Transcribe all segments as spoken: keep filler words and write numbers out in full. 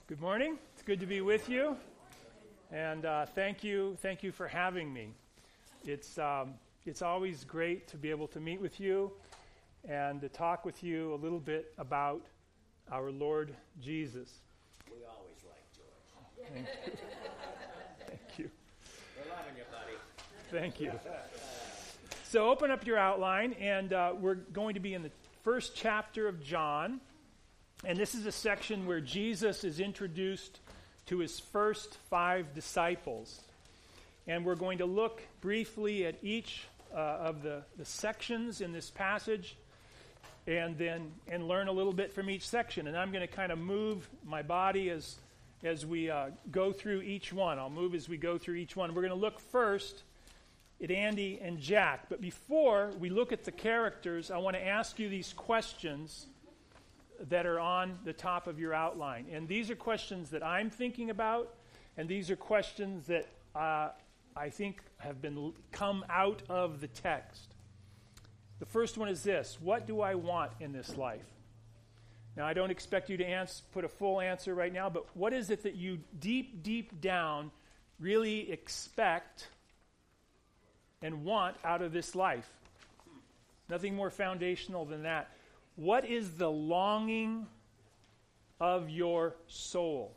Good morning. It's good to be with you, and uh, thank you, thank you for having me. It's um, it's always great to be able to meet with you and to talk with you a little bit about our Lord Jesus. We always like George. Thank you. Thank you. We're loving you, buddy. Thank you. So open up your outline, and uh, we're going to be in the first chapter of John. And this is a section where Jesus is introduced to his first five disciples. And we're going to look briefly at each uh, of the, the sections in this passage and then and learn a little bit from each section. And I'm going to kind of move my body as, as we uh, go through each one. I'll move as we go through each one. We're going to look first at Andy and Jack. But before we look at the characters, I want to ask you these questions that are on the top of your outline. And these are questions that I'm thinking about, and these are questions that uh, I think have been come out of the text. The first one is this: what do I want in this life? Now, I don't expect you to answer, put a full answer right now, but what is it that you deep, deep down really expect and want out of this life? Nothing more foundational than that. What is the longing of your soul?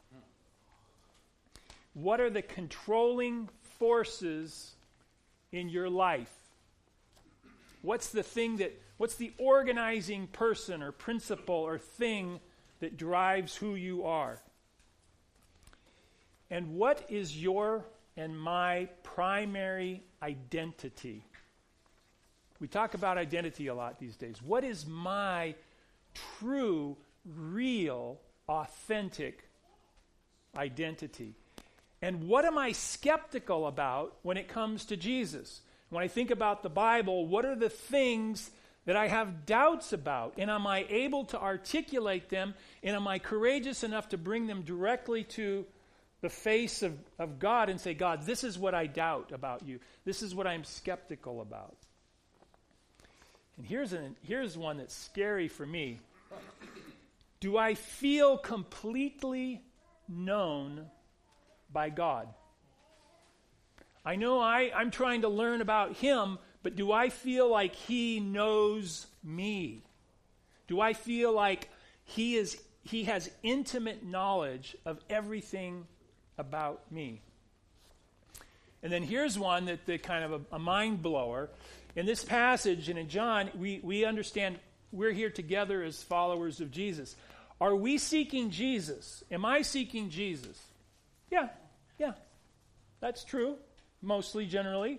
What are the controlling forces in your life? What's the thing that, what's the organizing person or principle or thing that drives who you are? And what is your and my primary identity? We talk about identity a lot these days. What is my true, real, authentic identity? And what am I skeptical about when it comes to Jesus? When I think about the Bible, what are the things that I have doubts about? And am I able to articulate them? And am I courageous enough to bring them directly to the face of, of God and say, God, this is what I doubt about you. This is what I'm skeptical about. And here's an, here's one that's scary for me. Do I feel completely known by God? I know I, I'm trying to learn about him, but do I feel like he knows me? Do I feel like he is he has intimate knowledge of everything about me? And then here's one that, that kind of a, a mind blower. In this passage and in John, we, we understand we're here together as followers of Jesus. Are we seeking Jesus? Am I seeking Jesus? Yeah, yeah, that's true, mostly, generally.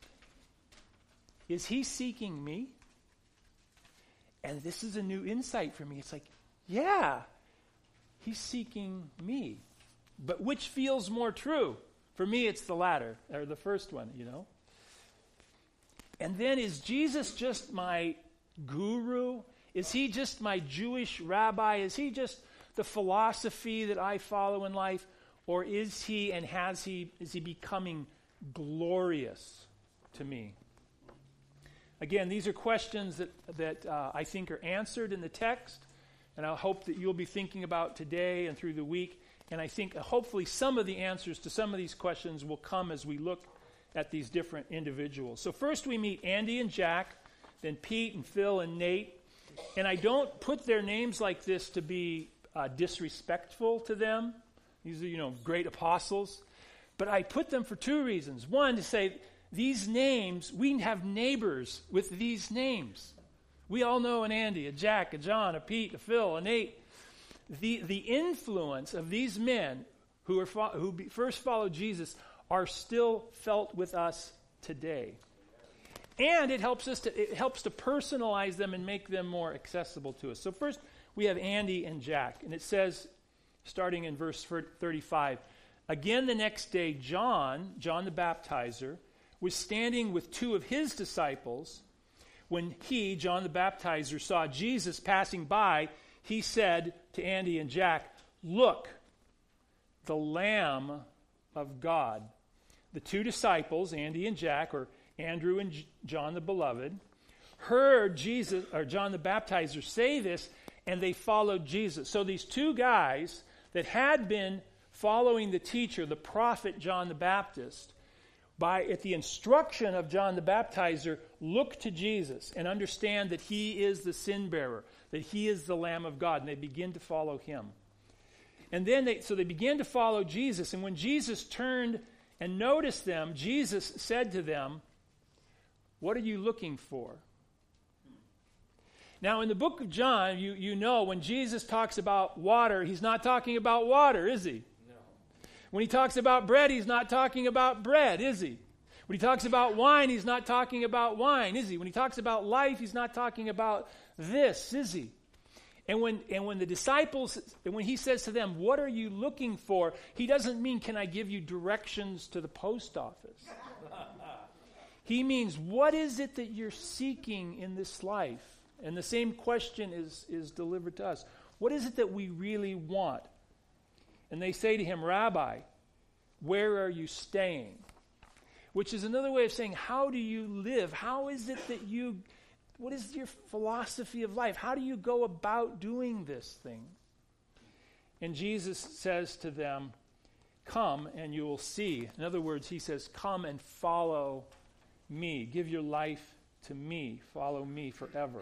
Is he seeking me? And this is a new insight for me. It's like, yeah, he's seeking me. But which feels more true? For me, it's the latter, or the first one, you know. And then, is Jesus just my guru? Is he just my Jewish rabbi? Is he just the philosophy that I follow in life? Or is he and has he, is he becoming glorious to me? Again, these are questions that, that uh, I think are answered in the text, and I hope that you'll be thinking about today and through the week. And I think uh, hopefully some of the answers to some of these questions will come as we look at these different individuals. So first we meet Andy and Jack, then Pete and Phil and Nate. And I don't put their names like this to be uh, disrespectful to them. These are, you know, great apostles. But I put them for two reasons. One, to say these names, we have neighbors with these names. We all know an Andy, a Jack, a John, a Pete, a Phil, a Nate. The, the influence of these men who, are fo- who be, first followed Jesus are still felt with us today. And it helps us to it helps to personalize them and make them more accessible to us. So first we have Andy and Jack, and it says, starting in verse thirty-five, again the next day John, John the Baptizer, was standing with two of his disciples. When he, John the Baptizer, saw Jesus passing by, he said to Andy and Jack, "Look, the Lamb of God." The two disciples, Andy and Jack, or Andrew and J- John the Beloved, heard Jesus or John the Baptizer say this, and they followed Jesus. So these two guys that had been following the teacher, the prophet John the Baptist, by at the instruction of John the Baptizer, look to Jesus and understand that he is the sin bearer, that he is the Lamb of God, and they begin to follow him. And then they, so they began to follow Jesus, and when Jesus turned and noticed them, Jesus said to them, "What are you looking for?" Now, in the book of John, you, you know when Jesus talks about water, he's not talking about water, is he? No. When he talks about bread, he's not talking about bread, is he? When he talks about wine, he's not talking about wine, is he? When he talks about life, he's not talking about this, is he? And when and when the disciples, and when he says to them, "What are you looking for?" he doesn't mean, "Can I give you directions to the post office?" He means, what is it that you're seeking in this life? And the same question is, is delivered to us. What is it that we really want? And they say to him, "Rabbi, where are you staying?" Which is another way of saying, how do you live? How is it that you, what is your philosophy of life? How do you go about doing this thing? And Jesus says to them, "Come and you will see." In other words, he says, "Come and follow me. Give your life to me. Follow me forever."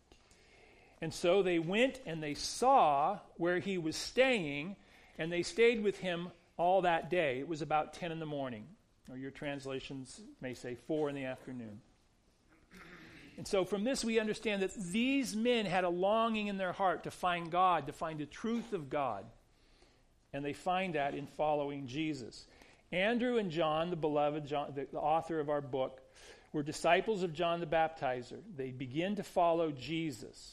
And so they went and they saw where he was staying, and they stayed with him all that day. It was about ten in the morning, or your translations may say four in the afternoon. And so from this we understand that these men had a longing in their heart to find God, to find the truth of God. And they find that in following Jesus. Andrew and John, the beloved John, the, the author of our book, were disciples of John the Baptizer. They begin to follow Jesus.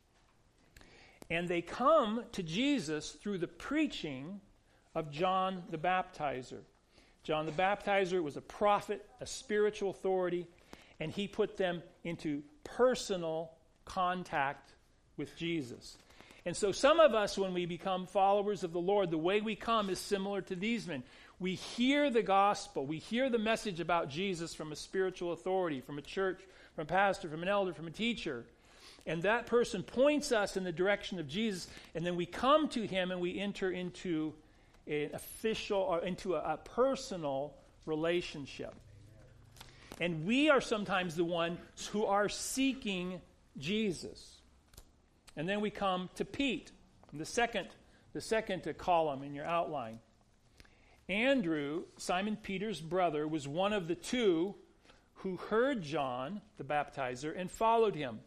And they come to Jesus through the preaching of John the Baptizer. John the Baptizer was a prophet, a spiritual authority, and he put them into personal contact with Jesus. And so some of us, when we become followers of the Lord, the way we come is similar to these men. We hear the gospel. We hear the message about Jesus from a spiritual authority, from a church, from a pastor, from an elder, from a teacher. And that person points us in the direction of Jesus, and then we come to him and we enter into an official, or into a, a personal relationship. And we are sometimes the ones who are seeking Jesus. And then we come to Pete, the second, the second column in your outline. Andrew, Simon Peter's brother, was one of the two who heard John the Baptizer and followed him.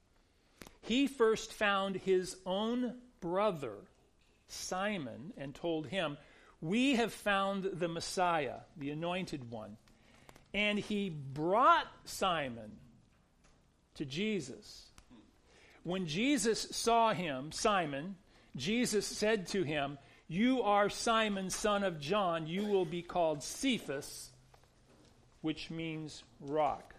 He first found his own brother, Simon, and told him, "We have found the Messiah, the Anointed One." And he brought Simon to Jesus. When Jesus saw him, Simon, Jesus said to him, "You are Simon, son of John. You will be called Cephas," which means rock.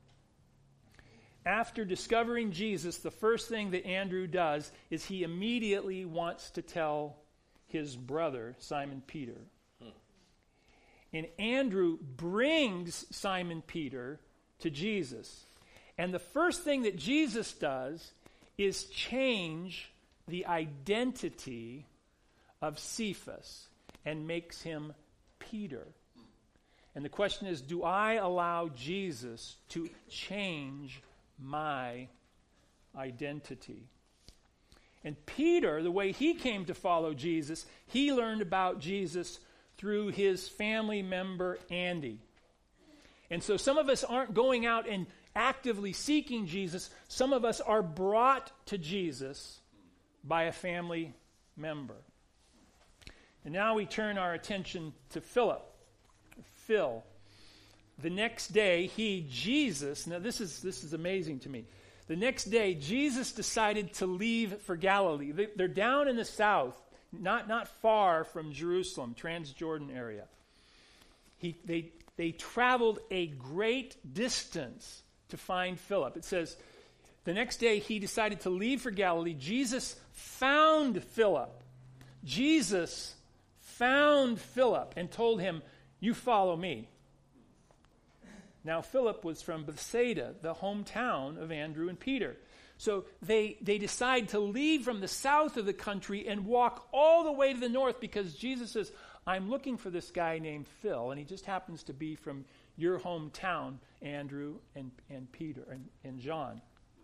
After discovering Jesus, the first thing that Andrew does is he immediately wants to tell his brother, Simon Peter. Hmm. And Andrew brings Simon Peter to Jesus. And the first thing that Jesus does is change the identity of Cephas and makes him Peter. And the question is, do I allow Jesus to change my identity? And Peter, the way he came to follow Jesus, he learned about Jesus through his family member Andy. And so some of us aren't going out and actively seeking Jesus. Some of us are brought to Jesus by a family member. And now we turn our attention to Philip. Phil. The next day, he, Jesus, now this is this is amazing to me. The next day, Jesus decided to leave for Galilee. They, they're down in the south, not, not far from Jerusalem, Transjordan area. He, they, they traveled a great distance to find Philip. It says, the next day, he decided to leave for Galilee. Jesus found Philip. Jesus found Philip and told him, "You follow me." Now, Philip was from Bethsaida, the hometown of Andrew and Peter. So they, they decide to leave from the south of the country and walk all the way to the north because Jesus says, I'm looking for this guy named Phil, and he just happens to be from your hometown, Andrew and, and Peter and, and John.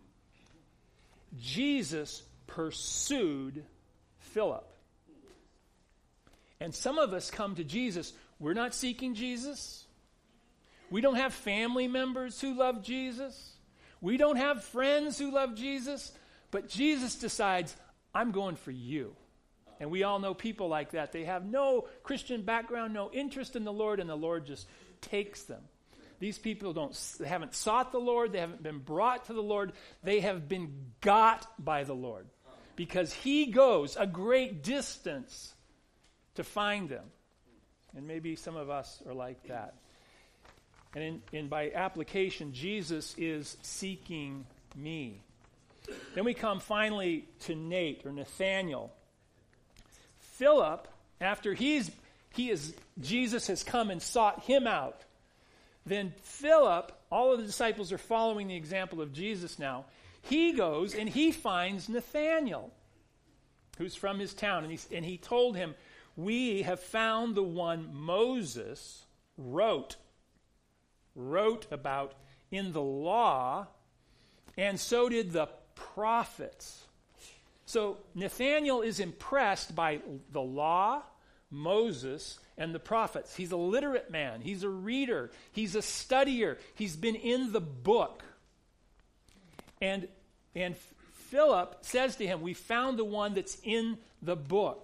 Jesus pursued Philip. And some of us come to Jesus. We're not seeking Jesus. We don't have family members who love Jesus. We don't have friends who love Jesus. But Jesus decides, I'm going for you. And we all know people like that. They have no Christian background, no interest in the Lord, and the Lord just takes them. These people don't, they haven't sought the Lord. They haven't been brought to the Lord. They have been got by the Lord because he goes a great distance to find them. And maybe some of us are like that. And in, in by application, Jesus is seeking me. Then we come finally to Nate or Nathaniel. Philip, after he's he is Jesus has come and sought him out. Then Philip, all of the disciples are following the example of Jesus now. He goes and he finds Nathanael, who's from his town. And he, and he told him, we have found the one Moses wrote, wrote about in the law, and so did the prophets. So Nathanael is impressed by the law, Moses, and the prophets. He's a literate man. He's a reader. He's a studier. He's been in the book. And, and Philip says to him, we found the one that's in the book.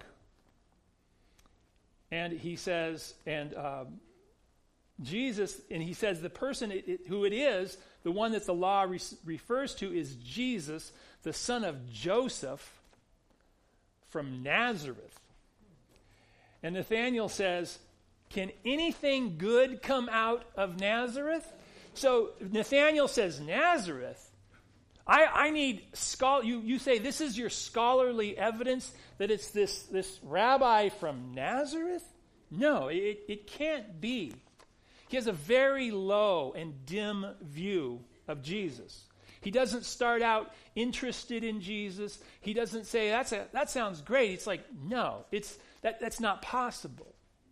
And he says, and um, Jesus, and he says the person it, it, who it is, the one that the law re- refers to is Jesus, the son of Joseph from Nazareth. And Nathanael says, can anything good come out of Nazareth? So Nathanael says, Nazareth? I, I need, schol- you, you say this is your scholarly evidence that it's this, this rabbi from Nazareth? No, it, it can't be. He has a very low and dim view of Jesus. He doesn't start out interested in Jesus. He doesn't say, That's a, that sounds great. It's like, no, it's that, that's not possible.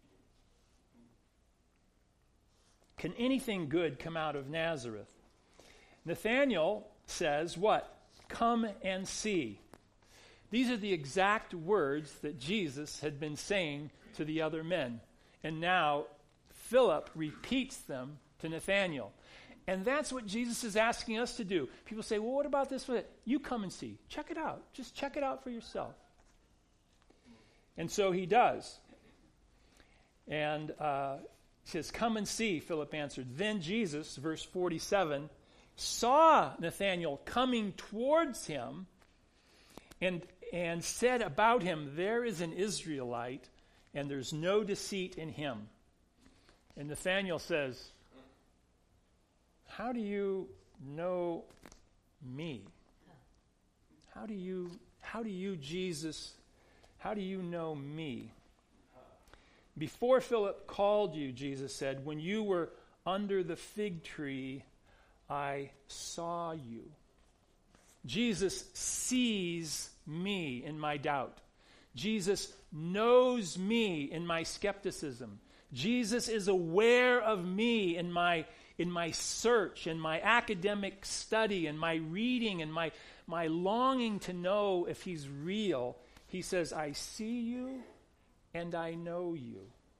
Can anything good come out of Nazareth? Nathanael says, what? Come and see. These are the exact words that Jesus had been saying to the other men. And now Philip repeats them to Nathanael. And that's what Jesus is asking us to do. People say, well, what about this? You come and see. Check it out. Just check it out for yourself. And so he does. And uh, he says, come and see, Philip answered. Then Jesus, verse forty-seven, saw Nathanael coming towards him and, and said about him, there is an Israelite, and there's no deceit in him. And Nathanael says, how do you know me? How do you, how do you, Jesus, how do you know me? Before Philip called you, Jesus said, when you were under the fig tree, I saw you. Jesus sees me in my doubt. Jesus knows me in my skepticism. Jesus is aware of me in my in my search, in my academic study, in my reading, and my, my longing to know if he's real. He says, I see you and I know you.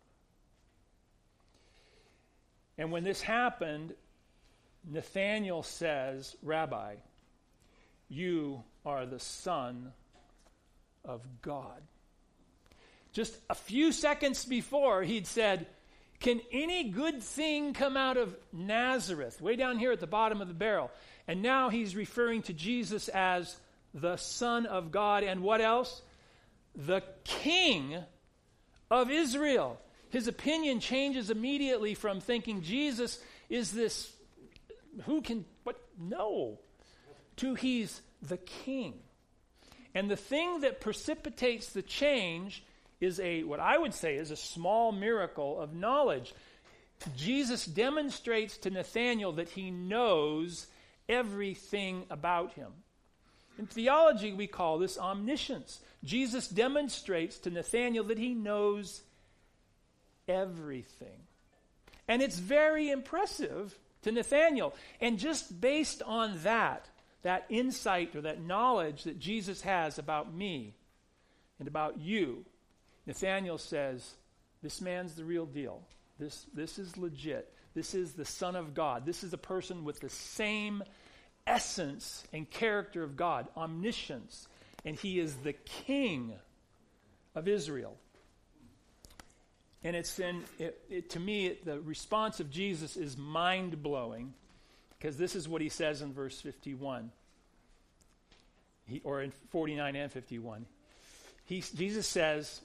And when this happened, Nathanael says, Rabbi, you are the Son of God. Just a few seconds before, he'd said, can any good thing come out of Nazareth? Way down here at the bottom of the barrel. And now he's referring to Jesus as the Son of God. And what else? The King of Israel. His opinion changes immediately from thinking Jesus is this, who can, what, no, to he's the King. And the thing that precipitates the change is a, what I would say is a small miracle of knowledge. Jesus demonstrates to Nathanael that he knows everything about him. In theology, we call this omniscience. Jesus demonstrates to Nathanael that he knows everything. And it's very impressive to Nathanael. And just based on that, that insight or that knowledge that Jesus has about me and about you, Nathanael says, this man's the real deal. This, this is legit. This is the Son of God. This is a person with the same essence and character of God, omniscience. And he is the King of Israel. And it's in, it, it, to me, it, the response of Jesus is mind-blowing, because this is what he says in verse fifty-one, he, or in forty-nine and fifty-one. He, Jesus says,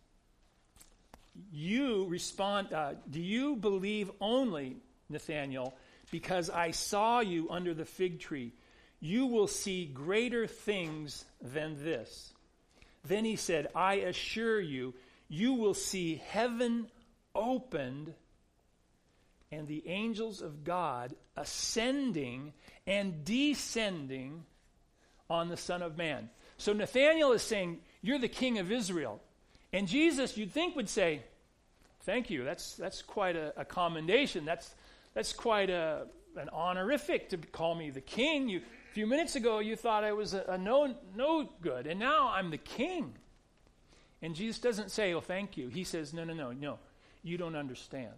you respond, uh, do you believe only, Nathanael, because I saw you under the fig tree? You will see greater things than this. Then he said, I assure you, you will see heaven opened and the angels of God ascending and descending on the Son of Man. So Nathanael is saying, you're the King of Israel. And Jesus, you'd think, would say, thank you, that's that's quite a, a commendation. That's that's quite a an honorific to call me the king. You, a few minutes ago, you thought I was a, a no, no good, and now I'm the king. And Jesus doesn't say, oh, thank you. He says, no, no, no, no, you don't understand.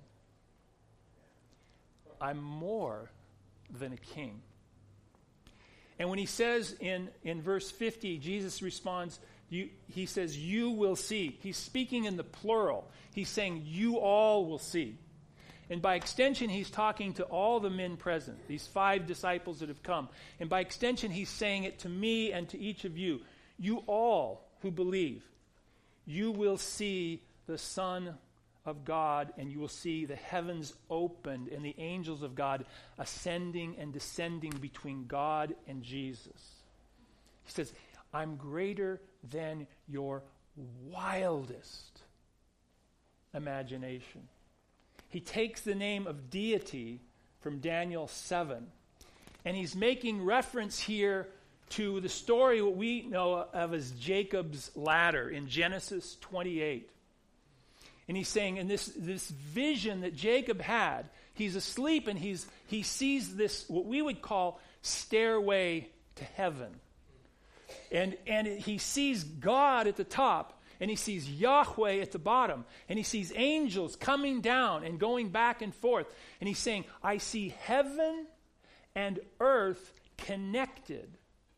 I'm more than a king. And when he says in, in verse fifty, Jesus responds, you, he says, you will see. He's speaking in the plural. He's saying, you all will see. And by extension, he's talking to all the men present, these five disciples that have come. And by extension, he's saying it to me and to each of you. You all who believe, you will see the Son of God, and you will see the heavens opened and the angels of God ascending and descending between God and Jesus. He says, I'm greater than your wildest imagination. He takes the name of deity from Daniel seven, and he's making reference here to the story what we know of as Jacob's ladder in Genesis twenty-eight. And he's saying, in this, this vision that Jacob had, he's asleep and he's he sees this, what we would call stairway to heaven. And, and he sees God at the top, and he sees Yahweh at the bottom, and he sees angels coming down and going back and forth. And he's saying, I see heaven and earth connected.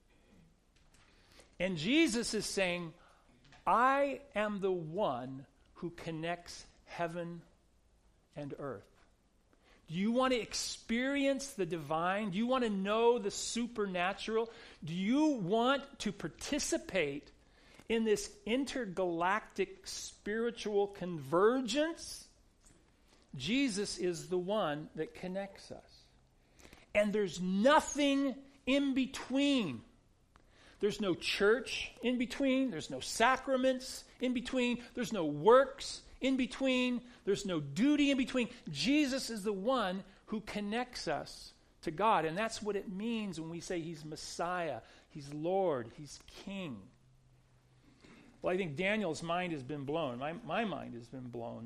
And Jesus is saying, I am the one who connects heaven and earth. Do you want to experience the divine? Do you want to know the supernatural? Do you want to participate in this intergalactic spiritual convergence? Jesus is the one that connects us. And there's nothing in between. There's no church in between. There's no sacraments in between. There's no works in between. There's no duty in between. Jesus is the one who connects us to God. And that's what it means when we say he's Messiah, he's Lord, he's King. Well, I think Daniel's mind has been blown. My, my mind has been blown.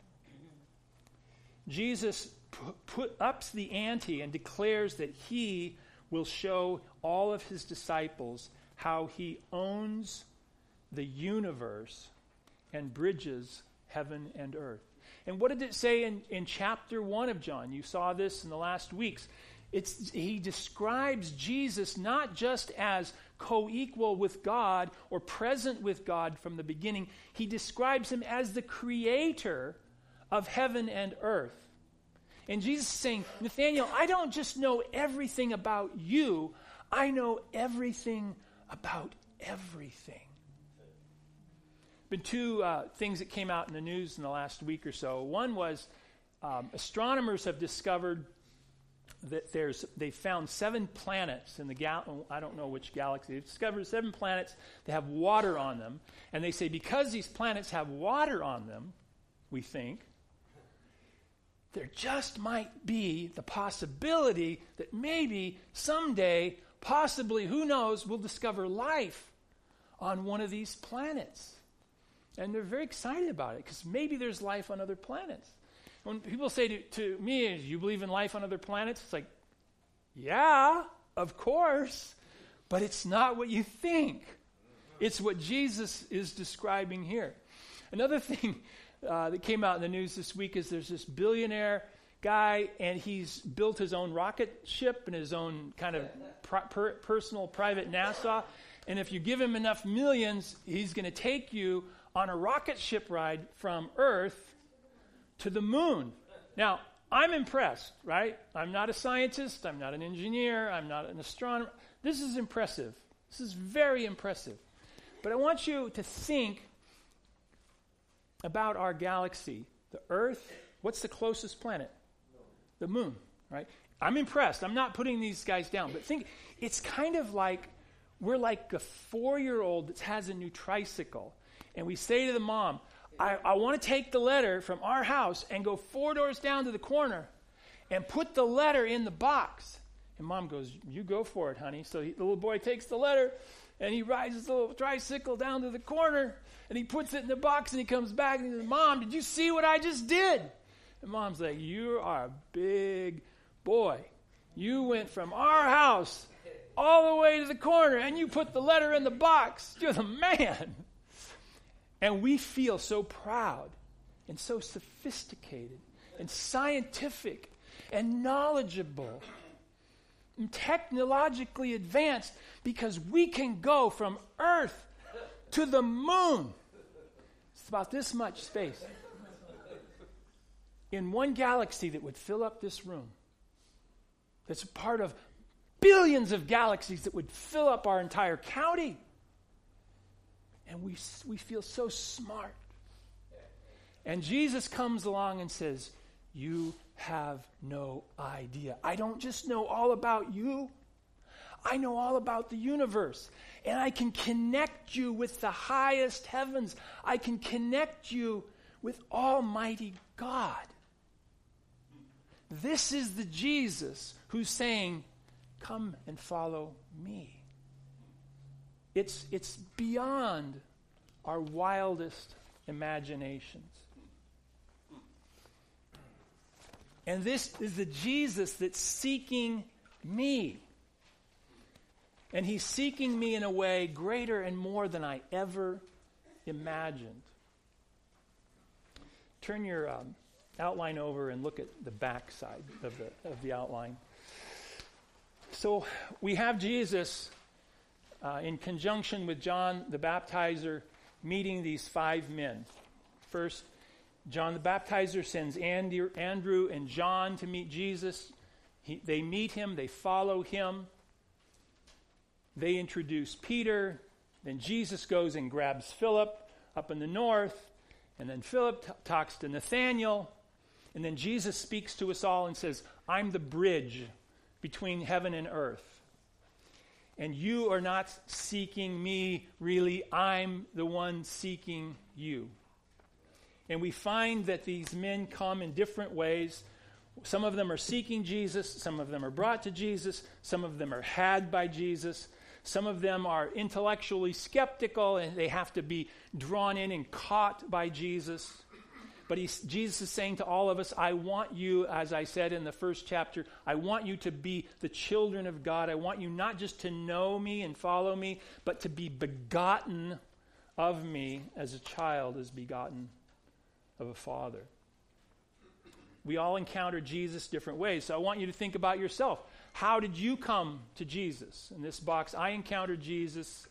Jesus put, put ups the ante and declares that he will show all of his disciples how he owns the universe and bridges heaven and earth. And what did it say in, in chapter one of John? You saw this in the last weeks. It's, he describes Jesus not just as co-equal with God or present with God from the beginning. He describes him as the creator of heaven and earth. And Jesus is saying, Nathanael, I don't just know everything about you, I know everything about everything. Been two uh, things that came out in the news in the last week or so. One was um, astronomers have discovered that there's they found seven planets in the gal- I don't know which galaxy. They've discovered seven planets that have water on them, and they say because these planets have water on them, we think there just might be the possibility that maybe someday possibly, who knows, we'll discover life on one of these planets. And they're very excited about it because maybe there's life on other planets. When people say to, to me, "Do you believe in life on other planets?" It's like, yeah, of course, but it's not what you think. It's what Jesus is describing here. Another thing uh, that came out in the news this week is there's this billionaire guy, and he's built his own rocket ship and his own kind of pri- per- personal private NASA. And if you give him enough millions, he's going to take you on a rocket ship ride from Earth to the moon. Now, I'm impressed, right? I'm not a scientist. I'm not an engineer. I'm not an astronomer. This is impressive. This is very impressive. But I want you to think about our galaxy. The Earth, what's the closest planet? The moon, right? I'm impressed. I'm not putting these guys down. But think, it's kind of like we're like a four-year-old that has a new tricycle. And we say to the mom, I, I want to take the letter from our house and go four doors down to the corner and put the letter in the box. And mom goes, you go for it, honey. So he, the little boy takes the letter and he rides his little tricycle down to the corner and he puts it in the box and he comes back and he says, Mom, did you see what I just did? And mom's like, you are a big boy. You went from our house all the way to the corner and you put the letter in the box. You're the man. And we feel so proud and so sophisticated and scientific and knowledgeable and technologically advanced because we can go from Earth to the moon. It's about this much space. In one galaxy that would fill up this room. That's a part of billions of galaxies that would fill up our entire county. And we we feel so smart. And Jesus comes along and says, you have no idea. I don't just know all about you. I know all about the universe. And I can connect you with the highest heavens. I can connect you with Almighty God. This is the Jesus who's saying, come and follow me. It's, it's beyond our wildest imaginations. And this is the Jesus that's seeking me. And he's seeking me in a way greater and more than I ever imagined. Turn your um, outline over and look at the back side of the, of the outline. So we have Jesus uh, in conjunction with John the Baptizer meeting these five men. First, John the Baptizer sends Andy, Andrew and John to meet Jesus. He, they meet him. They follow him. They introduce Peter. Then Jesus goes and grabs Philip up in the north. And then Philip t- talks to Nathanael. And then Jesus speaks to us all and says, I'm the bridge between heaven and earth. And you are not seeking me, really. I'm the one seeking you. And we find that these men come in different ways. Some of them are seeking Jesus. Some of them are brought to Jesus. Some of them are had by Jesus. Some of them are intellectually skeptical and they have to be drawn in and caught by Jesus. But he's, Jesus is saying to all of us, I want you, as I said in the first chapter, I want you to be the children of God. I want you not just to know me and follow me, but to be begotten of me as a child is begotten of a father. We all encounter Jesus different ways. So I want you to think about yourself. How did you come to Jesus? In this box, I encountered Jesus.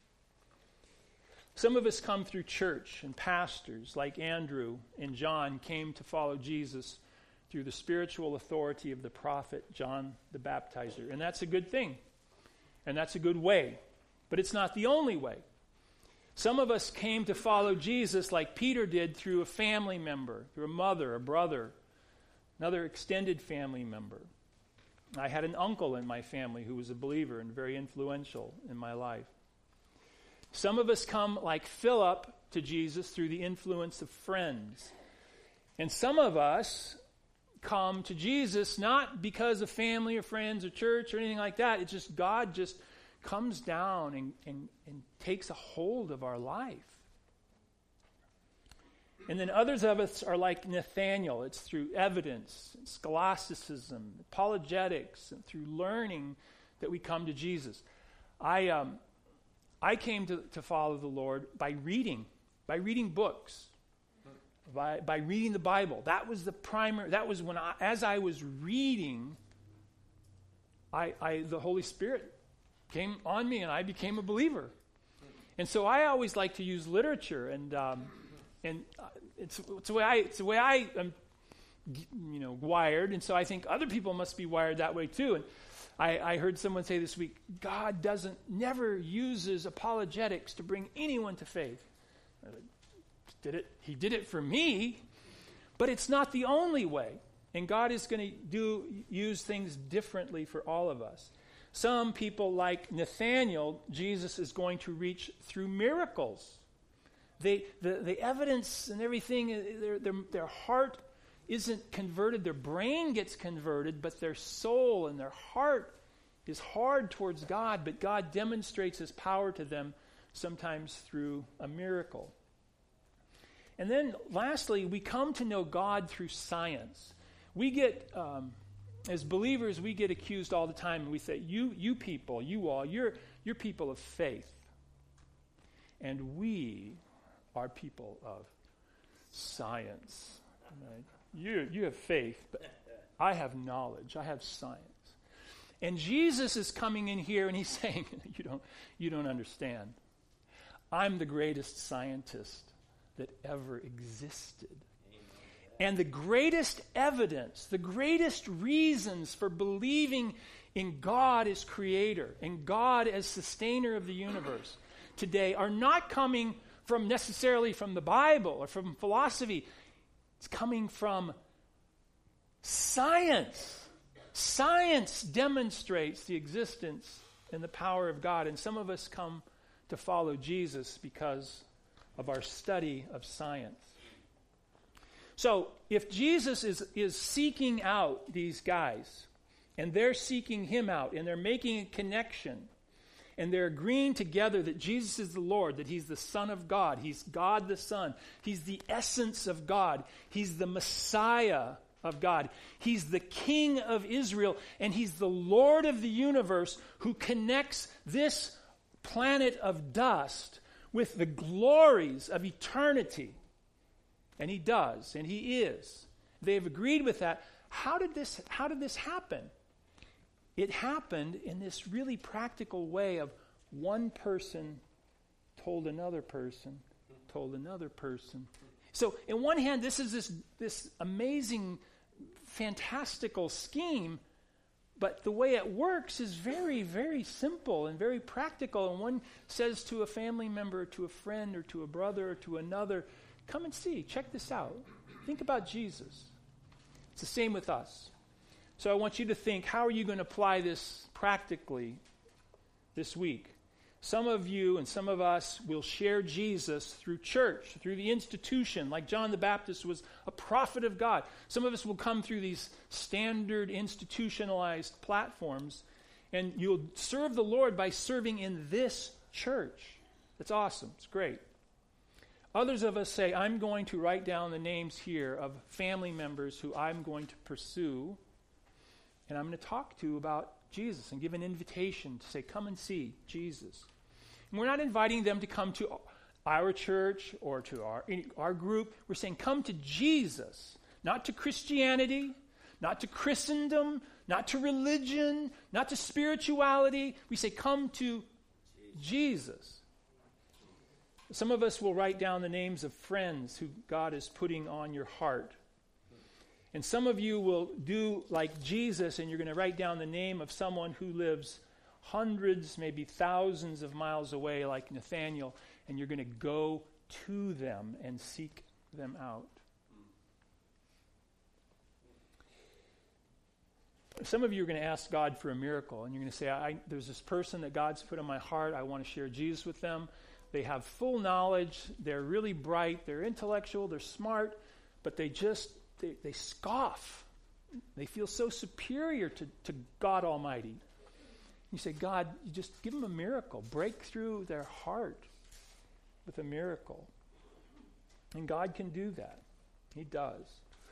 Some of us come through church and pastors like Andrew and John came to follow Jesus through the spiritual authority of the prophet John the Baptizer. And that's a good thing. And that's a good way. But it's not the only way. Some of us came to follow Jesus like Peter did through a family member, through a mother, a brother, another extended family member. I had an uncle in my family who was a believer and very influential in my life. Some of us come like Philip to Jesus through the influence of friends. And some of us come to Jesus not because of family or friends or church or anything like that. It's just God just comes down and, and, and takes a hold of our life. And then others of us are like Nathaniel. It's through evidence, scholasticism, apologetics, and through learning that we come to Jesus. I um, I came to, to follow the Lord by reading, by reading books, by by reading the Bible. That was the primary. That was when, I, as I was reading, I, I the Holy Spirit came on me, and I became a believer. And so I always like to use literature, and um, and it's, it's the way I it's the way I am, you know, wired. And so I think other people must be wired that way too. And I, I heard someone say this week, God doesn't never uses apologetics to bring anyone to faith. Did it? He did it for me, but it's not the only way. And God is going to do use things differently for all of us. Some people, like Nathaniel, Jesus is going to reach through miracles. They, the, the evidence and everything, their, their, their heart isn't converted. Their brain gets converted, but their soul and their heart is hard towards God. But God demonstrates his power to them sometimes through a miracle. And then lastly, we come to know God through science. We get... Um, As believers, we get accused all the time, and we say, you you people, you all, you're, you're people of faith. And we are people of science. Right? You, you have faith, but I have knowledge. I have science. And Jesus is coming in here, and he's saying, you don't, you don't understand. I'm the greatest scientist that ever existed. And the greatest evidence, the greatest reasons for believing in God as creator and God as sustainer of the universe today are not coming from necessarily from the Bible or from philosophy. It's coming from science. Science demonstrates the existence and the power of God. And some of us come to follow Jesus because of our study of science. So if Jesus is, is seeking out these guys, and they're seeking him out, and they're making a connection, and they're agreeing together that Jesus is the Lord, that he's the Son of God, he's God the Son, he's the essence of God, he's the Messiah of God, he's the King of Israel, and he's the Lord of the universe who connects this planet of dust with the glories of eternity. And he does, and he is. They've agreed with that. How did this, how did this happen? It happened in this really practical way of one person told another person, told another person. So, in one hand, this is this, this amazing, fantastical scheme, but the way it works is very, very simple and very practical. And one says to a family member, to a friend, or to a brother, or to another, come and see. Check this out. Think about Jesus. It's the same with us. So I want you to think, how are you going to apply this practically this week? Some of you and some of us will share Jesus through church, through the institution, like John the Baptist was a prophet of God. Some of us will come through these standard institutionalized platforms, and you'll serve the Lord by serving in this church. That's awesome. It's great. Others of us say, I'm going to write down the names here of family members who I'm going to pursue, and I'm going to talk to about Jesus and give an invitation to say, come and see Jesus. And we're not inviting them to come to our church or to our, our group. We're saying, come to Jesus, not to Christianity, not to Christendom, not to religion, not to spirituality. We say, come to Jesus. Some of us will write down the names of friends who God is putting on your heart. And some of you will do like Jesus, and you're going to write down the name of someone who lives hundreds, maybe thousands of miles away, like Nathaniel, and you're going to go to them and seek them out. Some of you are going to ask God for a miracle, and you're going to say, I, there's this person that God's put on my heart. I want to share Jesus with them. They have full knowledge. They're really bright. They're intellectual. They're smart. But they just, they, they scoff They feel so superior to, to God Almighty. You say, God, you just give them a miracle. Break through their heart with a miracle. And God can do that. He does.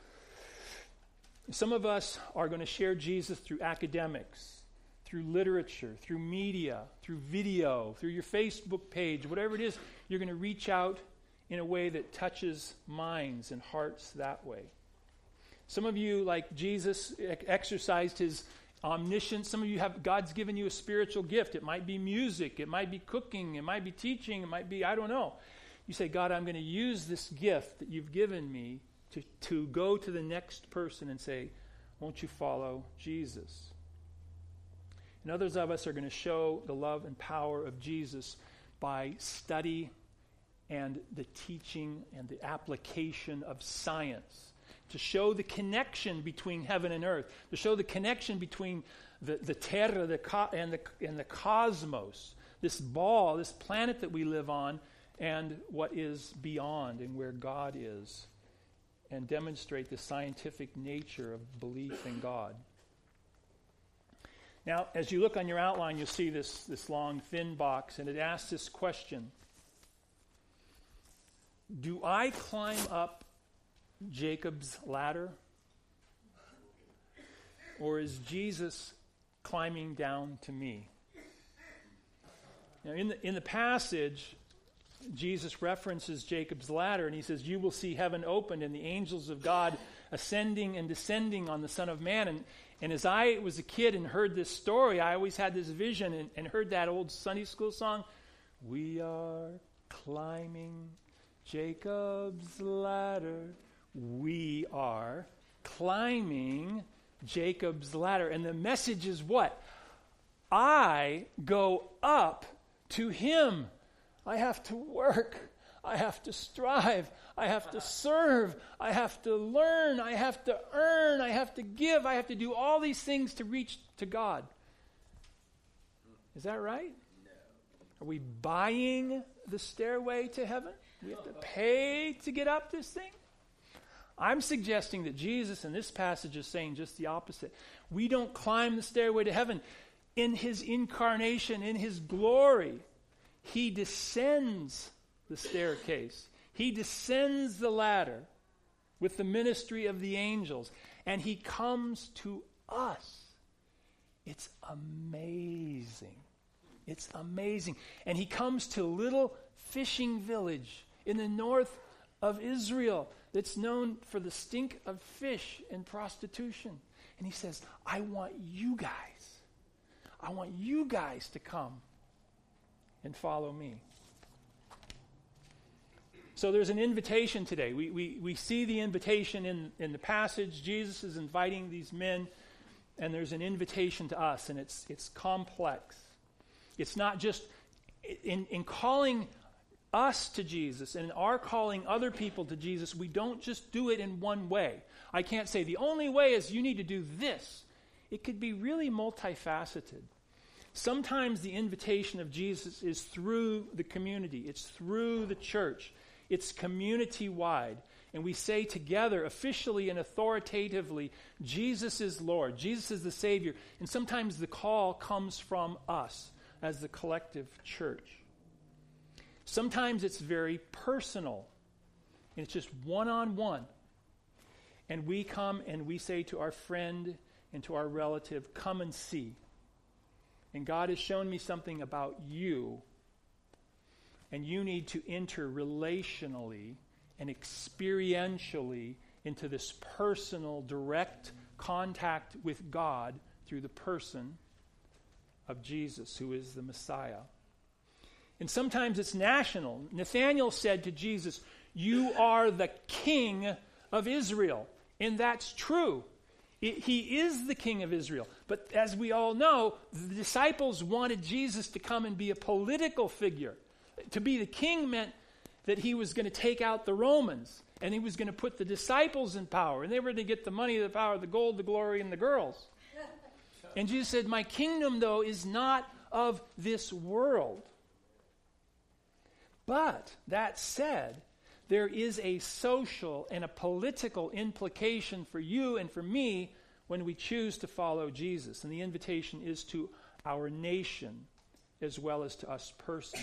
Some of us are going to share Jesus through academics, through literature, through media, through video, through your Facebook page, whatever it is. You're going to reach out in a way that touches minds and hearts that way. Some of you, like Jesus, exercised his omniscience. Some of you have, God's given you a spiritual gift. It might be music. It might be cooking. It might be teaching. It might be, I don't know. You say, God, I'm going to use this gift that you've given me to, to go to the next person and say, won't you follow Jesus? And others of us are going to show the love and power of Jesus by study and the teaching and the application of science, to show the connection between heaven and earth, to show the connection between the, the terra the co- and, the, and the cosmos, this ball, this planet that we live on, and what is beyond and where God is, and demonstrate the scientific nature of belief in God. Now, as you look on your outline, you'll see this, this long, thin box, and it asks this question. Do I climb up Jacob's ladder? Or is Jesus climbing down to me? Now, in the, in the passage, Jesus references Jacob's ladder, and he says, you will see heaven opened and the angels of God ascending and descending on the Son of Man. And, and as I was a kid and heard this story, I always had this vision and, and heard that old Sunday school song, we are climbing Jacob's ladder. We are climbing Jacob's ladder. And the message is what? I go up to him. I have to work. I have to strive. I have to serve. I have to learn. I have to earn. I have to give. I have to do all these things to reach to God. Is that right? No. Are we buying the stairway to heaven? We have to pay to get up this thing? I'm suggesting that Jesus in this passage is saying just the opposite. We don't climb the stairway to heaven. In his incarnation, in his glory, he descends the staircase. He descends the ladder with the ministry of the angels, and he comes to us. It's amazing. It's amazing. And he comes to a little fishing village in the north of Israel that's known for the stink of fish and prostitution. And he says, I want you guys. I want you guys to come and follow me. So there's an invitation today. We we we see the invitation in, in the passage. Jesus is inviting these men, and there's an invitation to us, and it's it's complex. It's not just in, in calling us to Jesus and our calling other people to Jesus, we don't just do it in one way. I can't say the only way is you need to do this. It could be really multifaceted. Sometimes the invitation of Jesus is through the community. It's through the church. It's community-wide. And we say together, officially and authoritatively, Jesus is Lord. Jesus is the Savior. And sometimes the call comes from us as the collective church. Sometimes it's very personal. And it's just one-on-one. And we come and we say to our friend and to our relative, come and see. And God has shown me something about you. And you need to enter relationally and experientially into this personal, direct contact with God through the person of Jesus, who is the Messiah. And sometimes it's national. Nathanael said to Jesus, you are the King of Israel. And that's true. It, he is the King of Israel. But as we all know, the disciples wanted Jesus to come and be a political figure. To be the king meant that he was going to take out the Romans, and he was going to put the disciples in power, and they were going to get the money, the power, the gold, the glory, and the girls. And Jesus said, my kingdom, though, is not of this world. But, that said, there is a social and a political implication for you and for me when we choose to follow Jesus. And the invitation is to our nation as well as to us personally.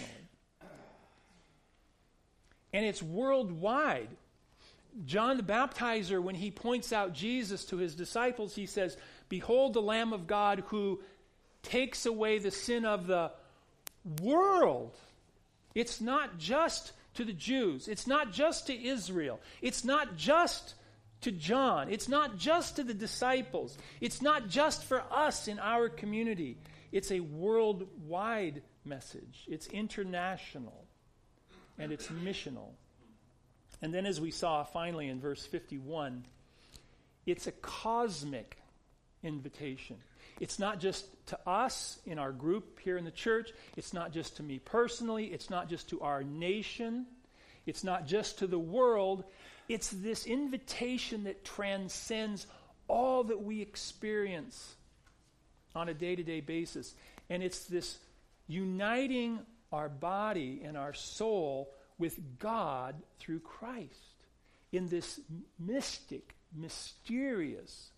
And it's worldwide. John the Baptizer, when he points out Jesus to his disciples, he says, "Behold the Lamb of God who takes away the sin of the world." It's not just to the Jews. It's not just to Israel. It's not just to John. It's not just to the disciples. It's not just for us in our community. It's a worldwide message. It's international. And it's missional. And then as we saw finally in verse fifty-one, it's a cosmic invitation. It's not just to us in our group here in the church. It's not just to me personally. It's not just to our nation. It's not just to the world. It's this invitation that transcends all that we experience on a day-to-day basis. And it's this uniting our body and our soul with God through Christ in this mystic, mysterious,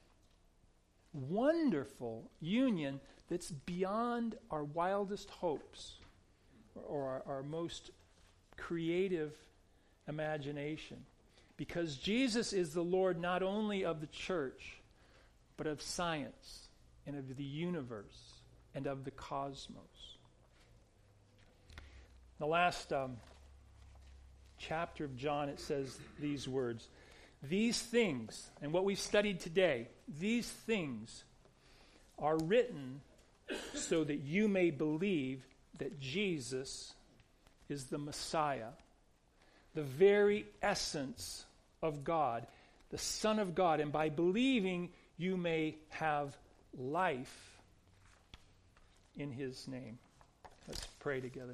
wonderful union that's beyond our wildest hopes or our, our most creative imagination. Because Jesus is the Lord not only of the church, but of science and of the universe and of the cosmos. The last um, chapter of John, it says these words, "These things," and what we've studied today, "these things are written so that you may believe that Jesus is the Messiah, the very essence of God, the Son of God, and by believing you may have life in his name." Let's pray together.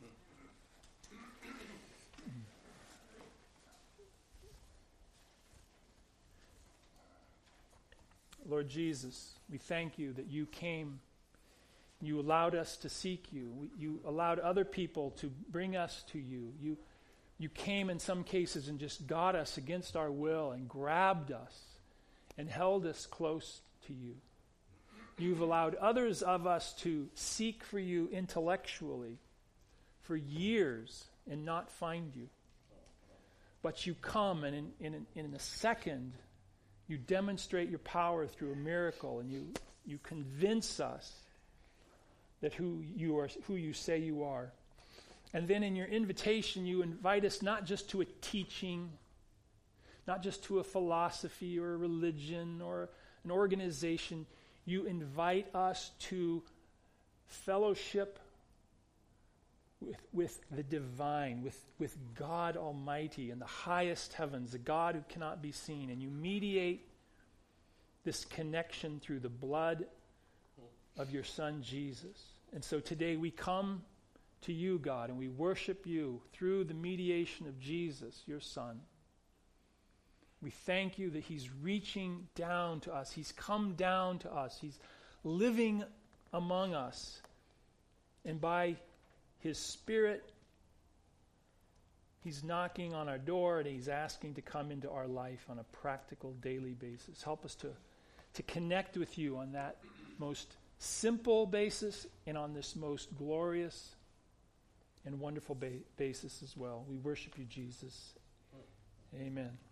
Lord Jesus, we thank you that you came, you allowed us to seek you, we, you allowed other people to bring us to you. You, you came in some cases and just got us against our will and grabbed us and held us close to you. You've allowed others of us to seek for you intellectually for years and not find you. But you come and in, in, in a second you demonstrate your power through a miracle, and you, you convince us that who you are, who you say you are. And then in your invitation, you invite us not just to a teaching, not just to a philosophy or a religion or an organization. You invite us to fellowship with, with the divine, with, with God Almighty in the highest heavens, the God who cannot be seen. And you mediate this connection through the blood of your Son, Jesus. And so today we come to you, God, and we worship you through the mediation of Jesus, your Son. We thank you that he's reaching down to us. He's come down to us. He's living among us. And by his Spirit, he's knocking on our door and he's asking to come into our life on a practical daily basis. Help us to, to connect with you on that most simple basis and on this most glorious and wonderful ba- basis as well. We worship you, Jesus. Amen.